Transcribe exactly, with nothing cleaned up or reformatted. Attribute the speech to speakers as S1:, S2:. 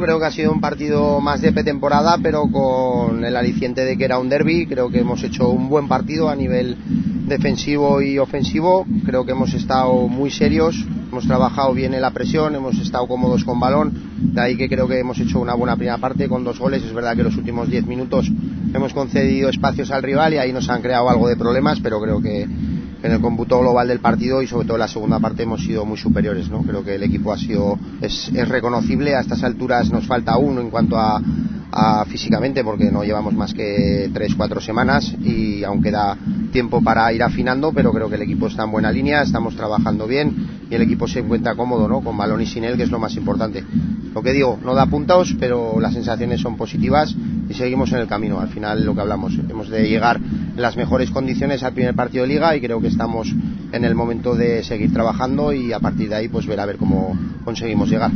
S1: creo que ha sido un partido más de pretemporada, pero con el aliciente de que era un derbi. Creo que hemos hecho un buen partido a nivel defensivo y ofensivo. Creo que hemos estado muy serios, hemos trabajado bien en la presión, hemos estado cómodos con balón. De ahí que creo que hemos hecho una buena primera parte con dos goles. Es verdad que los últimos diez minutos hemos concedido espacios al rival y ahí nos han creado algo de problemas, pero creo que en el cómputo global del partido y sobre todo en la segunda parte hemos sido muy superiores, ¿no? Creo que el equipo ha sido es, es reconocible. A estas alturas nos falta uno en cuanto a, a físicamente, porque no llevamos más que tres cuatro semanas y aún queda tiempo para ir afinando, pero creo que el equipo está en buena línea, estamos trabajando bien y el equipo se encuentra cómodo, ¿no? Con balón y sin él, que es lo más importante. Lo que digo, no da puntos, pero las sensaciones son positivas y seguimos en el camino. Al final, lo que hablamos, hemos de llegar en las mejores condiciones al primer partido de Liga y creo que estamos en el momento de seguir trabajando y a partir de ahí pues ver a ver cómo conseguimos llegar.